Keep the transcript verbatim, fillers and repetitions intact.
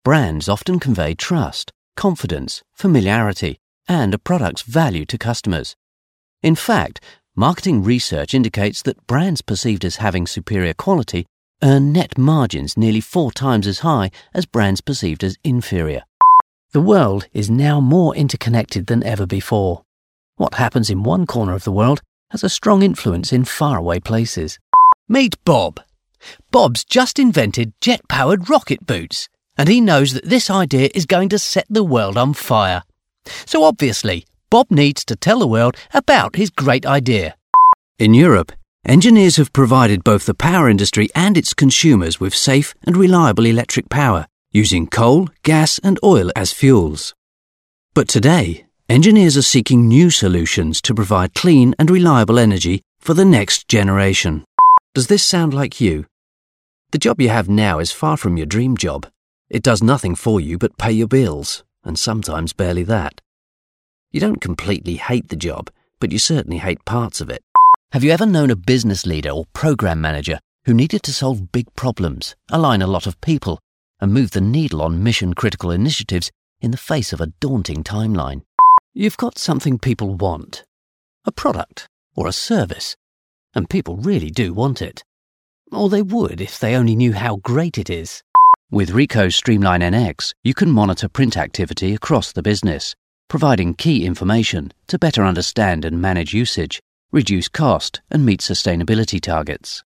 Brands often convey trust, confidence, familiarity, and a product's value to customers. In fact, marketing research indicates that brands perceived as having superior quality earn net margins nearly four times as high as brands perceived as inferior. The world is now more interconnected than ever before. What happens in one corner of the world has a strong influence in faraway places. Meet Bob. Bob's just invented jet-powered rocket boots, and he knows that this idea is going to set the world on fire. So obviously, Bob needs to tell the world about his great idea. In Europe, engineers have provided both the power industry and its consumers with safe and reliable electric power, using coal, gas and oil as fuels. But today, engineers are seeking new solutions to provide clean and reliable energy for the next generation. Does this sound like you? The job you have now is far from your dream job. It does nothing for you but pay your bills, and sometimes barely that. You don't completely hate the job, but you certainly hate parts of it. Have you ever known a business leader or program manager who needed to solve big problems, align a lot of people, and move the needle on mission-critical initiatives in the face of a daunting timeline? You've got something people want, a product or a service, and people really do want it. Or they would if they only knew how great it is. With Ricoh Streamline N X, you can monitor print activity across the business, providing key information to better understand and manage usage, reduce cost, and meet sustainability targets.